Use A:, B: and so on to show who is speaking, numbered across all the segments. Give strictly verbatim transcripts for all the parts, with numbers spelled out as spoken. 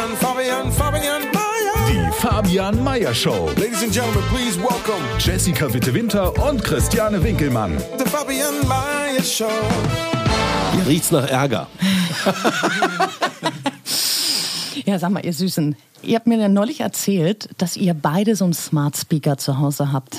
A: Fabian, Fabian, Fabian Meyer.
B: Die Fabian Meyer Show.
A: Ladies and Gentlemen, please welcome
B: Jessica Witte-Winter und Christiane Winkelmann.
A: The Fabian Meyer Show.
C: Hier riecht's nach Ärger.
D: Ja, sag mal, ihr Süßen. Ihr habt mir ja neulich erzählt, dass ihr beide so einen Smart Speaker zu Hause habt.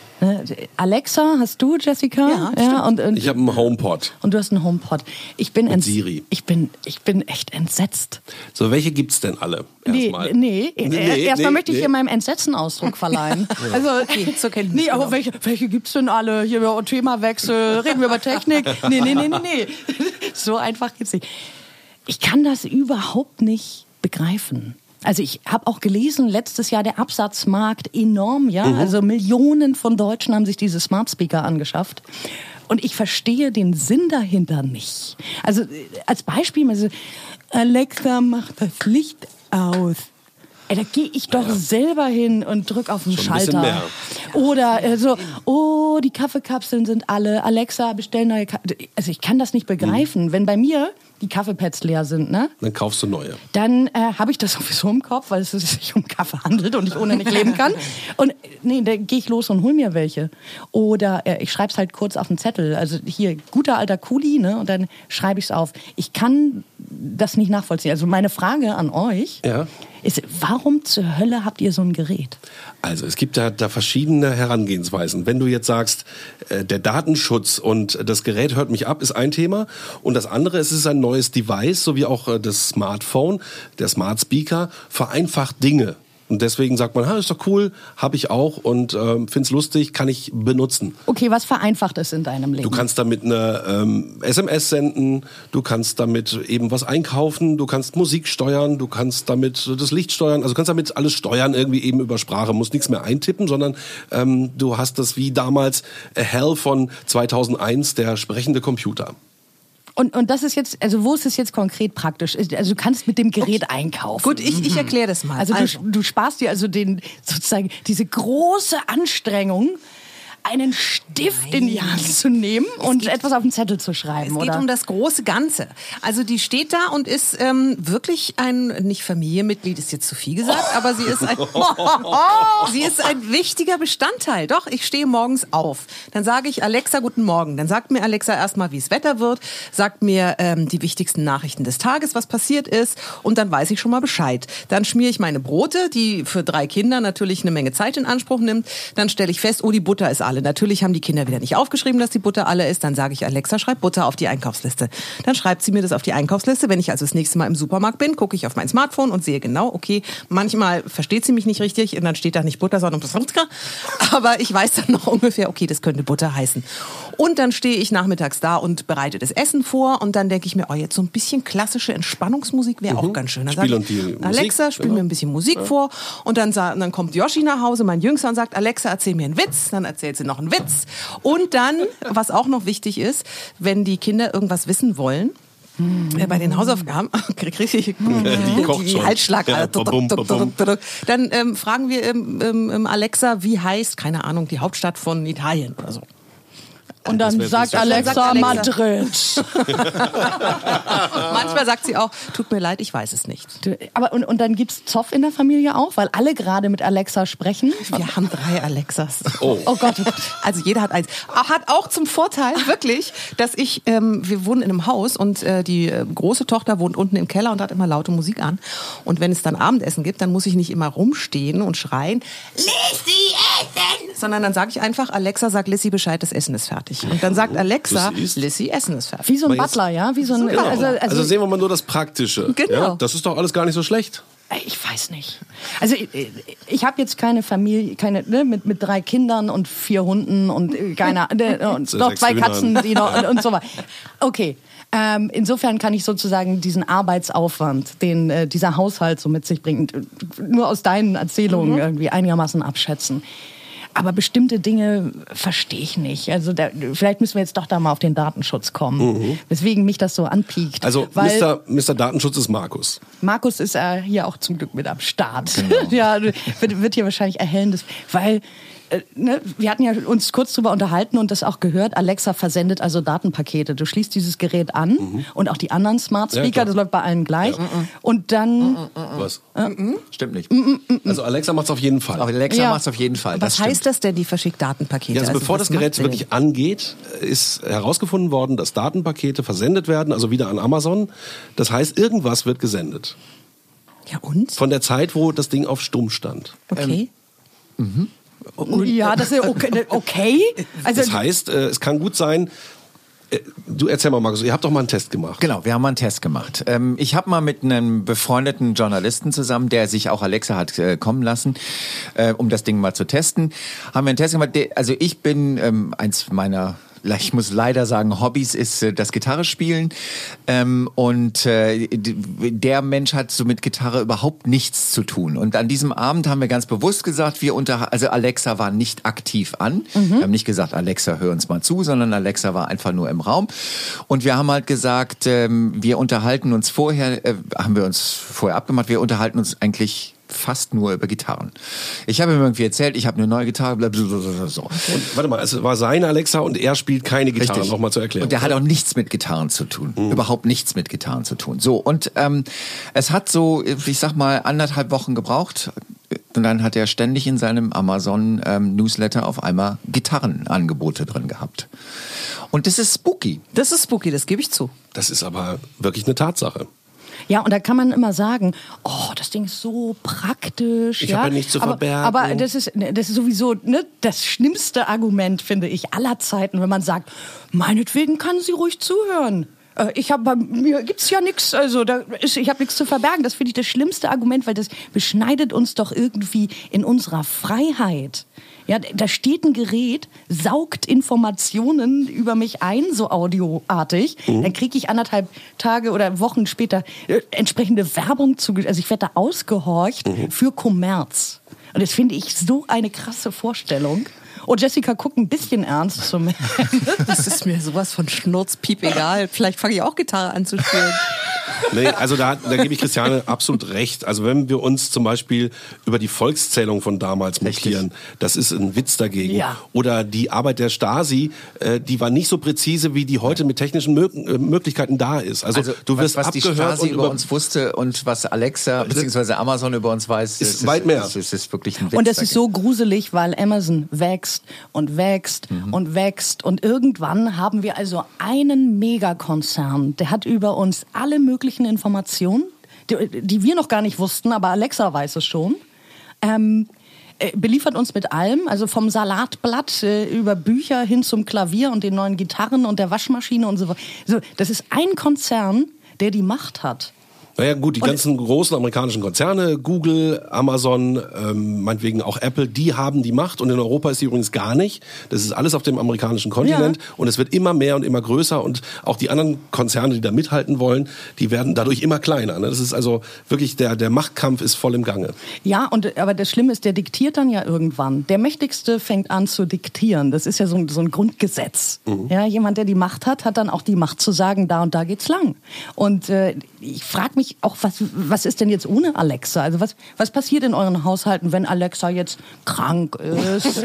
D: Alexa hast du, Jessica? Ja, ja und, und,
C: Ich habe einen HomePod.
D: und du hast einen HomePod. Ich bin
C: Und
D: ents-
C: Siri.
D: Ich bin, ich bin echt entsetzt.
C: So, welche gibt's denn alle?
D: Nee,
C: Erstmal.
D: nee,
C: Nee,
D: äh, erstmal
C: nee,
D: möchte ich
C: nee.
D: hier meinem Entsetzen Ausdruck verleihen. Also,
E: Okay, zur Kenntnis
D: nee, aber
E: genommen.
D: welche, welche gibt's denn alle? Hier über Themawechsel, reden wir über Technik? Nee, nee, nee, nee, nee. So einfach geht's nicht. Ich kann das überhaupt nicht begreifen. Also ich habe auch gelesen, letztes Jahr der Absatzmarkt enorm, ja.
C: Mhm.
D: Also Millionen von Deutschen haben sich diese Smart Speaker angeschafft. Und ich verstehe den Sinn dahinter nicht. Also äh, als Beispiel, also, Alexa, mach das Licht aus. Ey, da gehe ich doch selber hin und drück auf den
C: Schon ein bisschen
D: Schalter.
C: mehr.
D: Oder äh, so, oh, die Kaffeekapseln sind alle. Alexa, bestell neue Kaffee. Also ich kann das nicht begreifen.
C: Mhm.
D: Wenn bei mir die Kaffeepads leer sind, ne?
C: Dann kaufst du neue.
D: Dann äh, habe ich das sowieso im Kopf, weil es sich um Kaffee handelt und ich ohne nicht leben kann. Und nee, dann gehe ich los und hol mir welche. Oder äh, ich schreibe es halt kurz auf den Zettel. Also hier, guter alter Kuli, ne? Und dann schreibe ich es auf. Ich kann das nicht nachvollziehen. Also meine Frage an euch
C: Ja.
D: ist, warum zur Hölle habt ihr so ein Gerät?
C: Also es gibt da, da verschiedene Herangehensweisen. Wenn du jetzt sagst, äh, der Datenschutz und das Gerät hört mich ab, ist ein Thema. Und das andere, es ist ein neues Device, so wie auch äh, das Smartphone, der Smart Speaker, vereinfacht Dinge. Und deswegen sagt man, ha, ist doch cool, habe ich auch und ähm, find's lustig, kann ich benutzen.
D: Okay, was vereinfacht es in deinem Leben?
C: Du kannst damit eine ähm, S M S senden, du kannst damit eben was einkaufen, du kannst Musik steuern, du kannst damit das Licht steuern, also du kannst damit alles steuern, irgendwie eben über Sprache, musst nichts mehr eintippen, sondern ähm, du hast das wie damals A Hell von zweitausendeins, der sprechende Computer.
D: Und, und das ist jetzt, also wo ist es jetzt konkret praktisch? Also du kannst mit dem Gerät einkaufen.
E: Gut, ich, ich erkläre das mal.
D: Also, du, du sparst dir also den, sozusagen diese große Anstrengung, einen Stift
E: Nein.
D: in die Hand zu nehmen und etwas auf den Zettel zu schreiben,
E: Es geht
D: oder?
E: um das große Ganze. Also die steht da und ist ähm, wirklich ein, nicht Familienmitglied, ist jetzt zu viel gesagt, aber sie ist ein, sie ist ein wichtiger Bestandteil. Doch, ich stehe morgens auf. Dann sage ich Alexa, guten Morgen. Dann sagt mir Alexa erstmal, wie es Wetter wird, sagt mir ähm, die wichtigsten Nachrichten des Tages, was passiert ist und dann weiß ich schon mal Bescheid. Dann schmiere ich meine Brote, die für drei Kinder natürlich eine Menge Zeit in Anspruch nimmt. Dann stelle ich fest, oh, die Butter ist alle. Natürlich haben die Kinder wieder nicht aufgeschrieben, dass die Butter alle ist. Dann sage ich, Alexa, schreib Butter auf die Einkaufsliste. Dann schreibt sie mir das auf die Einkaufsliste. Wenn ich also das nächste Mal im Supermarkt bin, gucke ich auf mein Smartphone und sehe genau, okay, manchmal versteht sie mich nicht richtig und dann steht da nicht Butter, sondern aber ich weiß dann noch ungefähr, okay, das könnte Butter heißen. Und dann stehe ich nachmittags da und bereite das Essen vor und dann denke ich mir, oh, jetzt so ein bisschen klassische Entspannungsmusik wäre auch ganz schön. Dann
C: Spiel
E: sag
C: und die
E: ich,
C: Musik,
E: Alexa, spiel
C: genau.
E: mir ein bisschen Musik vor und dann, sa- und dann kommt Yoshi nach Hause, mein Jüngster, und sagt, Alexa, erzähl mir einen Witz. Dann erzählt sie noch einen Witz. Und dann, was auch noch wichtig ist, wenn die Kinder irgendwas wissen wollen, äh, bei den Hausaufgaben, kriege ich die,
C: Die kocht
E: die
C: schon.
E: Halsschlag.
C: Ja, babum, babum.
E: Dann ähm, fragen wir ähm, ähm, Alexa, wie heißt, keine Ahnung, die Hauptstadt von Italien oder so.
D: Und dann
C: wär
D: sagt
C: witzig.
D: Alexa,
E: Sagt Alexa.
D: Madrid.
E: Manchmal sagt sie auch, tut mir leid, ich weiß es nicht.
D: Du, aber und, und dann gibt's Zoff in der Familie auch, weil alle gerade mit Alexa sprechen.
E: Wir haben drei Alexas.
C: Oh.
D: Oh Gott, oh Gott.
E: Also jeder hat eins. Hat auch zum Vorteil, wirklich, dass ich, ähm, wir wohnen in einem Haus und äh, die äh, große Tochter wohnt unten im Keller und hat immer laute Musik an. Und wenn es dann Abendessen gibt, dann muss ich nicht immer rumstehen und schreien, Lissy, Essen! Sondern dann sage ich einfach, Alexa, sag Lissy Bescheid, das Essen ist fertig. Und dann sagt Alexa,
C: Das ist-
E: Lissy, Essen ist fertig.
D: Wie so ein
C: Aber jetzt-
D: Butler, ja? Wie so ein,
C: Genau.
D: also,
C: Also,
D: also,
C: sehen wir mal nur das Praktische.
E: Genau.
C: Ja, das ist doch alles gar nicht so schlecht.
D: ich weiß nicht. Also ich, ich habe jetzt keine Familie, keine ne, mit mit drei Kindern und vier Hunden und äh, keine ne, und noch
C: Sechs
D: zwei
C: Hühnern.
D: Katzen, die noch und, und so weiter. Okay. Ähm, insofern kann ich sozusagen diesen Arbeitsaufwand, den äh, dieser Haushalt so mit sich bringt, nur aus deinen Erzählungen irgendwie einigermaßen abschätzen. Aber bestimmte Dinge verstehe ich nicht. Also da, vielleicht müssen wir jetzt doch da mal auf den Datenschutz kommen, weswegen mich das so anpiekt.
C: Also
D: weil
C: Mister Mister Datenschutz ist Markus.
D: Markus ist äh, hier auch zum Glück mit am Start. Ja, wird, wird hier wahrscheinlich erhellendes, weil äh, ne, wir hatten ja uns kurz drüber unterhalten und das auch gehört, Alexa versendet also Datenpakete. Du schließt dieses Gerät an mhm. und auch die anderen Smart Speaker, ja, das läuft bei allen gleich. Ja. Und dann...
C: Was?
F: Äh, stimmt nicht.
C: Also Alexa macht es auf jeden Fall.
F: Aber Alexa
D: Ja.
F: macht es auf jeden Fall.
E: Was
F: das
E: heißt das denn, die verschickt Datenpakete?
C: Ja, also,
E: Also
C: bevor
E: was
C: das Gerät
E: macht sie
C: wirklich
E: denn?
C: angeht, ist herausgefunden worden, dass Datenpakete versendet werden, also wieder an Amazon. Das heißt, irgendwas wird gesendet.
E: Ja und?
C: Von der Zeit, wo das Ding auf Stumm stand.
E: Okay.
D: Ja, das ist okay. okay. Also,
C: Das heißt, äh, es kann gut sein, äh, du erzähl mal, Markus, ihr habt doch mal einen Test gemacht.
F: Genau, wir haben mal einen Test gemacht. Ähm, ich habe mal mit einem befreundeten Journalisten zusammen, der sich auch Alexa hat äh, kommen lassen, äh, um das Ding mal zu testen, haben wir einen Test gemacht. Der, also ich bin ähm, eins meiner... Ich muss leider sagen, Hobbys ist äh, das Gitarrespielen ähm, und äh, der Mensch hat so mit Gitarre überhaupt nichts zu tun. Und an diesem Abend haben wir ganz bewusst gesagt, wir unter, also Alexa war nicht aktiv an. Mhm. Wir haben nicht gesagt, Alexa, hör uns mal zu, sondern Alexa war einfach nur im Raum. Und wir haben halt gesagt, ähm, wir unterhalten uns vorher, äh, haben wir uns vorher abgemacht, wir unterhalten uns eigentlich fast nur über Gitarren. Ich habe ihm irgendwie erzählt, ich habe eine neue Gitarre, blablabla, so.
C: Und warte mal, es war seine Alexa und er spielt keine Gitarre,
F: Richtig.
C: nochmal zur Erklärung.
F: Und der hat auch nichts mit Gitarren zu tun. Mhm. Überhaupt nichts mit Gitarren zu tun. So, und ähm, es hat so, ich sag mal, anderthalb Wochen gebraucht. Und dann hat er ständig in seinem Amazon-Newsletter ähm, auf einmal Gitarrenangebote drin gehabt. Und das ist spooky.
E: Das ist spooky, das gebe ich zu.
C: Das ist aber wirklich eine Tatsache.
D: ja, und da kann man immer sagen, oh, das Ding ist so praktisch.
C: Ich
D: ja?
C: habe ja nichts zu
D: aber,
C: verbergen.
D: Aber das ist, das ist sowieso ne, das schlimmste Argument, finde ich, aller Zeiten, wenn man sagt, meinetwegen kann sie ruhig zuhören. Ich habe bei mir gibt's ja nichts, also da ist, ich habe nichts zu verbergen. Das finde ich das schlimmste Argument, weil das beschneidet uns doch irgendwie in unserer Freiheit. Ja, da steht ein Gerät, saugt Informationen über mich ein, so audioartig. Mhm. Dann kriege ich anderthalb Tage oder Wochen später äh, entsprechende Werbung zu, also ich werde da ausgehorcht mhm. für Kommerz. Und das finde ich so eine krasse Vorstellung. Oh, Jessica guckt ein bisschen ernst zum Ende.
E: Das ist mir sowas von Schnurzpiep egal. Vielleicht fange ich auch Gitarre an zu spielen.
C: Nee, also da, da gebe ich Christiane absolut recht. Also wenn wir uns zum Beispiel über die Volkszählung von damals mokieren, das ist ein Witz dagegen.
D: Ja.
C: Oder die Arbeit der Stasi, äh, die war nicht so präzise, wie die heute mit technischen Mö- äh, Möglichkeiten da ist. Also,
F: Also
C: du wirst
F: was, was die
C: abgehört
F: Stasi
C: und
F: über uns wusste und was Alexa bzw. Amazon über uns weiß,
C: ist weit mehr.
F: Es ist, ist wirklich ein Witz
D: Und das ist
F: dagegen.
D: so gruselig, weil Amazon wächst und wächst mhm. und wächst. Und irgendwann haben wir also einen Megakonzern, der hat über uns alle möglichen Informationen, die, die wir noch gar nicht wussten, aber Alexa weiß es schon. Ähm, äh, beliefert uns mit allem, also vom Salatblatt äh, über Bücher hin zum Klavier und den neuen Gitarren und der Waschmaschine und so weiter. So, das ist ein Konzern, der die Macht hat.
C: Naja gut, die ganzen großen amerikanischen Konzerne, Google, Amazon, ähm, meinetwegen auch Apple, die haben die Macht und in Europa ist sie übrigens gar nicht. Das ist alles auf dem amerikanischen Kontinent
D: Ja.
C: und es wird immer mehr und immer größer und auch die anderen Konzerne, die da mithalten wollen, die werden dadurch immer kleiner. Ne? Das ist also wirklich, der, der Machtkampf ist voll im Gange.
D: Ja, und, aber das Schlimme ist, der diktiert dann ja irgendwann. Der Mächtigste fängt an zu diktieren. Das ist ja so ein, so ein Grundgesetz. Mhm. Ja, jemand, der die Macht hat, hat dann auch die Macht zu sagen, da und da geht's lang. Und äh, ich frage mich auch, was, was ist denn jetzt ohne Alexa? Also was, was passiert in euren Haushalten, wenn Alexa jetzt krank ist?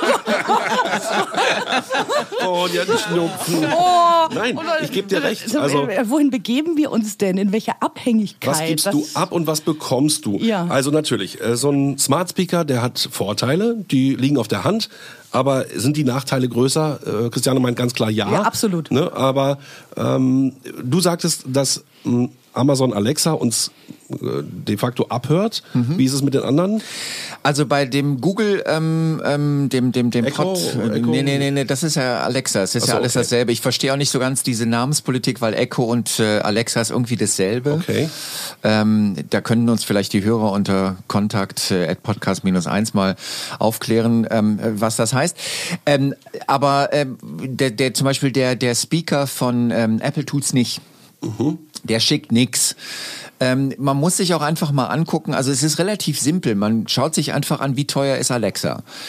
C: Oh, die hat einen Schnupfen.
D: Oh,
C: Nein, ich gebe dir recht.
D: So,
C: Also,
D: äh, wohin begeben wir uns denn? In welche Abhängigkeit?
C: was gibst du ab und was bekommst du?
D: Ja.
C: Also natürlich, äh, so ein Smart Speaker, der hat Vorteile, die liegen auf der Hand. Aber sind die Nachteile größer? Äh, Christiane meint ganz klar ja.
D: Ja, absolut.
C: Ne? Aber ähm, du sagtest, dass ähm, Amazon Alexa uns äh, de facto abhört.
F: Mhm.
C: Wie ist es mit den anderen?
F: Also bei dem Google, ähm, ähm, dem dem dem
C: Echo,
F: Pod, äh,
C: Echo?
F: nee nee nee nee, das ist ja Alexa, es ist
C: Ach so,
F: ja alles
C: okay.
F: dasselbe. Ich verstehe auch nicht so ganz diese Namenspolitik, weil Echo und äh, Alexa ist irgendwie dasselbe.
C: Okay.
F: Ähm, da können uns vielleicht die Hörer unter Kontakt äh, at podcast minus eins mal aufklären, ähm, was das heißt. Ähm, aber ähm, der, der zum Beispiel der der Speaker von ähm, Apple tut's nicht. Mhm. Der schickt nix. Ähm, man muss sich auch einfach mal angucken, also es ist relativ simpel, man schaut sich einfach an, wie teuer ist Alexa.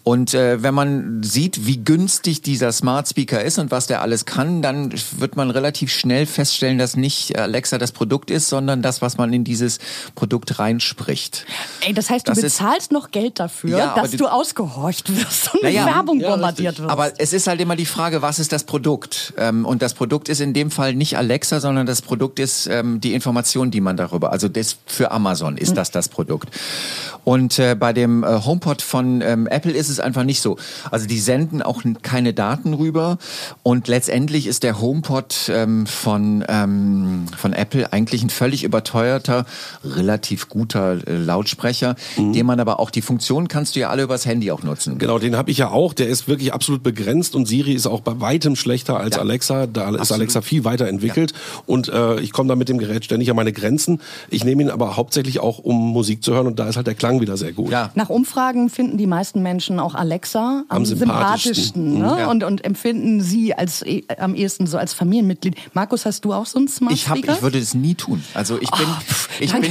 F: Und äh, wenn man sieht, wie günstig dieser Smart Speaker ist und was der alles kann, dann wird man relativ schnell feststellen, dass nicht Alexa das Produkt ist, sondern das, was man in dieses Produkt reinspricht.
D: Ey, das heißt, du
F: das
D: bezahlst noch Geld dafür,
F: Ja,
D: dass
F: die,
D: du ausgehorcht wirst und mit
F: naja,
D: Werbung
C: ja,
D: bombardiert
C: richtig.
D: wirst.
F: Aber es ist halt immer die Frage, was ist das Produkt? Ähm, und das Produkt ist in dem Fall nicht Alexa, sondern das Produkt ist ähm, die Information, die man darüber, also das für Amazon ist das das Produkt. Und äh, bei dem äh, HomePod von ähm, Apple ist es einfach nicht so. Also die senden auch n- keine Daten rüber und letztendlich ist der HomePod ähm, von ähm, von Apple eigentlich ein völlig überteuerter, relativ guter äh, Lautsprecher, mhm. den man aber auch, die Funktion kannst du ja alle übers Handy auch nutzen.
C: Genau, den habe ich ja auch. Der ist wirklich absolut begrenzt und Siri ist auch bei weitem schlechter als
F: Ja.
C: Alexa. Da ist
F: Absolut.
C: Alexa viel weiterentwickelt ja. und äh, ich komme da mit dem Gerät ständig an meine Grenzen. Ich nehme ihn aber hauptsächlich auch, um Musik zu hören und da ist halt der Klang wieder sehr gut.
F: Ja.
D: Nach Umfragen finden die meisten Menschen auch Alexa am,
C: Am
D: sympathischsten,
C: sympathischsten,
D: ne?
F: ja.
D: und, und empfinden sie als eh, am ehesten so als Familienmitglied. Markus, hast du auch so einen Smart
F: Ich, hab,
D: Speaker?
F: ich würde das nie tun. Also ich bin,
D: Oh,
F: ich bin,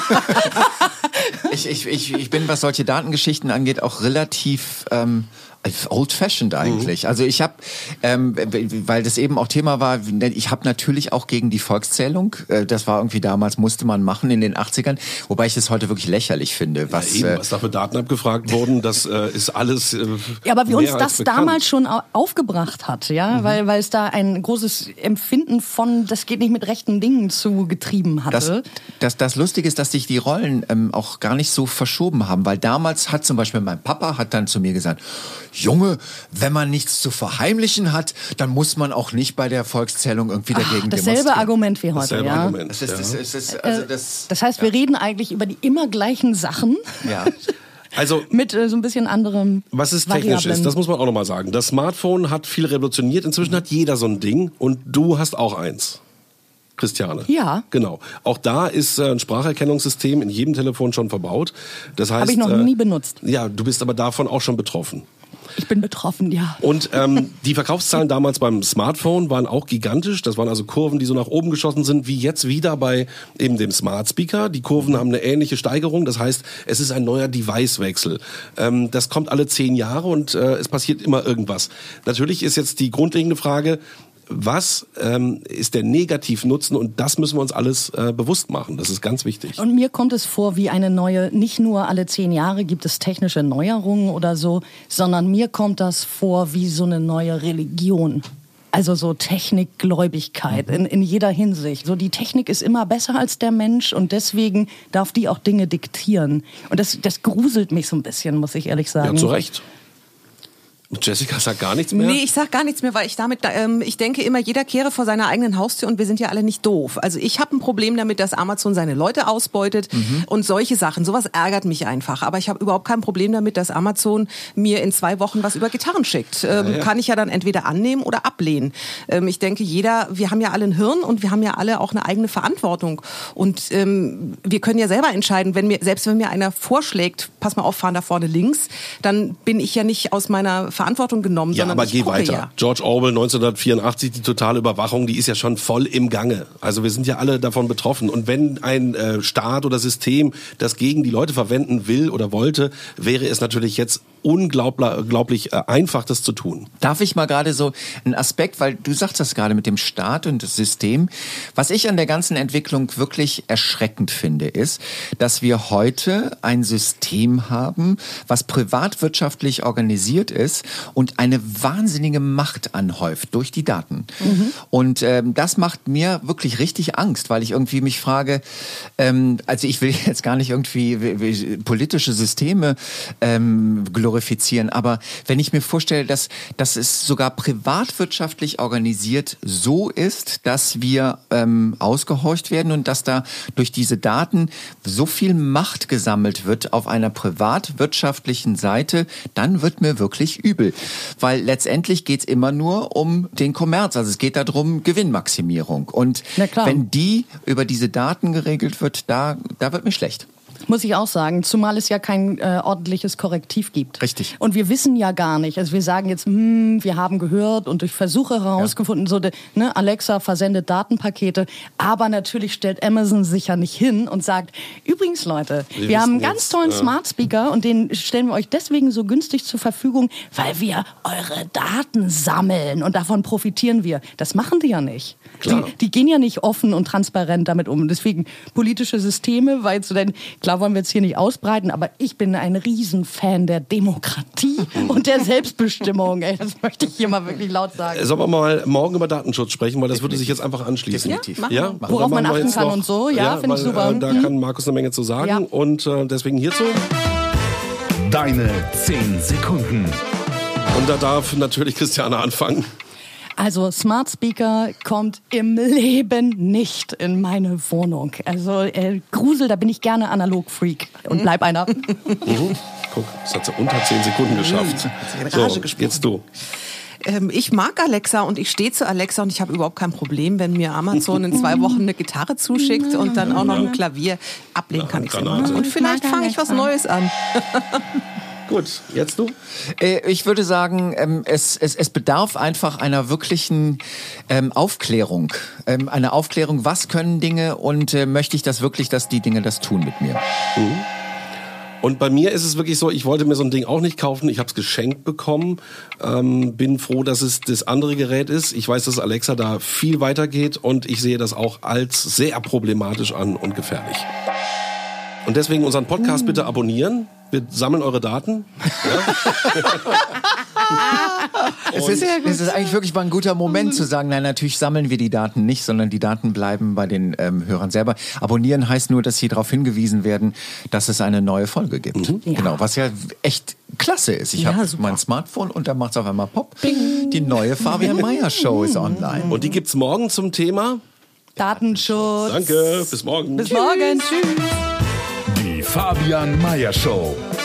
F: ich, ich, ich, ich bin, was solche Datengeschichten angeht, auch relativ ähm, old-fashioned eigentlich. Mhm. Also ich habe, ähm, weil das eben auch Thema war, ich habe natürlich auch gegen die Volkszählung, äh, das war irgendwie damals, musste man machen in den achtzigern, wobei ich das heute wirklich lächerlich finde. Was,
C: ja, eben,
F: äh,
C: was da für Daten abgefragt wurden, das äh, ist alles äh,
D: Ja, aber wie uns
C: mehr als
D: das
C: bekannt.
D: damals schon au- aufgebracht hat, ja, mhm. weil, weil es da ein großes Empfinden von, das geht nicht mit rechten Dingen zu getrieben hatte.
F: Das, das, das Lustige ist, dass sich die Rollen ähm, auch gar nicht so verschoben haben, weil damals hat zum Beispiel mein Papa hat dann zu mir gesagt, Junge, wenn man nichts zu verheimlichen hat, dann muss man auch nicht bei der Volkszählung irgendwie dagegen
D: Ach, dasselbe
F: demonstrieren.
D: Argument wie heute,
C: Dasselbe
D: ja.
C: Argument,
F: Das ist,
C: ja.
F: das ist, das ist, also das,
D: Das heißt, wir reden eigentlich über die immer gleichen Sachen
F: ja.
C: Also
D: mit äh, so ein bisschen anderem
C: was es technisch
D: Variablen.
C: ist, das muss man auch nochmal sagen. Das Smartphone hat viel revolutioniert. Inzwischen hat jeder so ein Ding und du hast auch eins. Christiane.
D: Ja.
C: Genau. Auch da ist äh, ein Spracherkennungssystem in jedem Telefon schon verbaut. Das heißt,
D: Habe ich noch
C: äh,
D: nie benutzt.
C: Ja, du bist aber davon auch schon betroffen.
D: Ich bin betroffen, ja.
C: Und ähm, die Verkaufszahlen damals beim Smartphone waren auch gigantisch. Das waren also Kurven, die so nach oben geschossen sind, wie jetzt wieder bei eben dem Smart Speaker. Die Kurven haben eine ähnliche Steigerung. Das heißt, es ist ein neuer Device-Wechsel. Ähm, das kommt alle zehn Jahre und äh, es passiert immer irgendwas. Natürlich ist jetzt die grundlegende Frage, was ähm, ist der Negativnutzen? Und das müssen wir uns alles äh, bewusst machen. Das ist ganz wichtig.
D: Und mir kommt es vor wie eine neue, nicht nur alle zehn Jahre gibt es technische Neuerungen oder so, sondern mir kommt das vor wie so eine neue Religion. Also so Technikgläubigkeit in, in jeder Hinsicht. So die Technik ist immer besser als der Mensch und deswegen darf die auch Dinge diktieren. Und das, das gruselt mich so ein bisschen, muss ich ehrlich sagen.
C: Ja, zu Recht. Jessica sagt gar nichts mehr?
E: Nee, ich sag gar nichts mehr, weil ich damit, ähm, ich denke immer, jeder kehre vor seiner eigenen Haustür und wir sind ja alle nicht doof. Also ich habe ein Problem damit, dass Amazon seine Leute ausbeutet mhm. und solche Sachen. Sowas ärgert mich einfach. Aber ich habe überhaupt kein Problem damit, dass Amazon mir in zwei Wochen was über Gitarren schickt. Ähm, ja, ja. Kann ich ja dann entweder annehmen oder ablehnen. Ähm, ich denke, jeder, wir haben ja alle ein Hirn und wir haben ja alle auch eine eigene Verantwortung. Und ähm, wir können ja selber entscheiden, wenn mir, selbst wenn mir einer vorschlägt, pass mal auf, fahren da vorne links, dann bin ich ja nicht aus meiner Verantwortung genommen,
C: Ja,
E: sondern
C: aber
E: ich
C: geh
E: gucke
C: weiter.
E: ja.
C: George Orwell neunzehnhundertvierundachtzig, die totale Überwachung, die ist ja schon voll im Gange. Also wir sind ja alle davon betroffen. Und wenn ein äh, Staat oder System das gegen die Leute verwenden will oder wollte, wäre es natürlich jetzt unglaublich äh, einfach, das zu tun.
F: Darf ich mal gerade so einen Aspekt, weil du sagst das gerade mit dem Staat und das System, was ich an der ganzen Entwicklung wirklich erschreckend finde, ist, dass wir heute ein System haben, was privatwirtschaftlich organisiert ist und eine wahnsinnige Macht anhäuft durch die Daten. Mhm. Und ähm, das macht mir wirklich richtig Angst, weil ich irgendwie mich frage, ähm, also ich will jetzt gar nicht irgendwie wie, wie, politische Systeme ähm, glorifizieren, aber wenn ich mir vorstelle, dass, dass es sogar privatwirtschaftlich organisiert so ist, dass wir ähm, ausgehorcht werden und dass da durch diese Daten so viel Macht gesammelt wird auf einer privatwirtschaftlichen Seite, dann wird mir wirklich übel. Weil letztendlich geht's immer nur um den Kommerz. Also es geht darum, Gewinnmaximierung. Und
D: Na klar.
F: wenn die über diese Daten geregelt wird, da, da wird mir schlecht.
D: Muss ich auch sagen, zumal es ja kein äh, ordentliches Korrektiv gibt.
F: Richtig.
D: Und wir wissen ja gar nicht, also wir sagen jetzt, hm, wir haben gehört und durch Versuche herausgefunden, ja. so de, ne, Alexa versendet Datenpakete, aber natürlich stellt Amazon sich ja nicht hin und sagt, übrigens Leute, wir, wir haben einen ganz
C: jetzt,
D: tollen
C: äh,
D: Smart Speaker und den stellen wir euch deswegen so günstig zur Verfügung, weil wir eure Daten sammeln und davon profitieren wir. Das machen die ja nicht.
C: Klar.
D: Die, die gehen ja nicht offen und transparent damit um. Deswegen politische Systeme, weil so denn, klar wollen wir jetzt hier nicht ausbreiten, aber ich bin ein Riesenfan der Demokratie und der Selbstbestimmung. Ey, das möchte ich hier mal wirklich laut sagen.
C: Sollen wir mal morgen über Datenschutz sprechen, weil das würde sich jetzt einfach anschließen.
F: Definitiv.
E: Ja,
C: Ja?
E: machen
D: Worauf man
C: Dann machen wir
D: achten
C: jetzt
D: kann
C: noch-
D: und so, ja, finde ich
C: weil,
D: super.
C: Äh, da
D: Mhm.
C: kann Markus eine Menge zu sagen
D: Ja.
C: und äh, deswegen hierzu.
B: Deine zehn Sekunden.
C: Und da darf natürlich Christiane anfangen.
D: Also Smart Speaker kommt im Leben nicht in meine Wohnung. Also äh, Grusel, da bin ich gerne Analog-Freak und bleib einer.
C: Mhm. Guck, das hat sie unter zehn Sekunden geschafft.
E: in
C: So,
E: Rage gesprochen.
C: jetzt du.
E: Ähm, ich mag Alexa und ich stehe zu Alexa und ich habe überhaupt kein Problem, wenn mir Amazon in zwei Wochen eine Gitarre zuschickt und dann auch noch ein Klavier. Ablehnen kann ich es immer.
C: Granate.
E: Und vielleicht
D: mag
E: fange ich was
D: Alexa.
E: Neues an.
C: Gut, jetzt du.
F: Äh, Ich würde sagen, ähm, es, es, es bedarf einfach einer wirklichen ähm, Aufklärung. Ähm, eine Aufklärung, was können Dinge und äh, möchte ich das wirklich, dass die Dinge das tun mit mir?
C: Und bei mir ist es wirklich so, ich wollte mir so ein Ding auch nicht kaufen, ich habe es geschenkt bekommen, ähm, bin froh, dass es das andere Gerät ist. Ich weiß, dass Alexa da viel weiter geht und ich sehe das auch als sehr problematisch an und gefährlich. Und deswegen unseren Podcast bitte abonnieren. Wir sammeln eure Daten.
F: Es ist, es ist eigentlich wirklich mal ein guter Moment zu sagen, nein, natürlich sammeln wir die Daten nicht, sondern die Daten bleiben bei den ähm, Hörern selber. Abonnieren heißt nur, dass sie darauf hingewiesen werden, dass es eine neue Folge gibt.
D: Ja.
F: Genau, was ja echt klasse ist. Ich
E: Ja,
F: habe
E: super.
F: mein Smartphone und da macht es auf einmal Pop. Die neue Fabian Meyer Show ist online.
C: Und die gibt's morgen zum Thema.
D: Datenschutz.
C: Danke, bis morgen.
D: Bis morgen. Tschüss.
B: Die Fabian Meyer Show.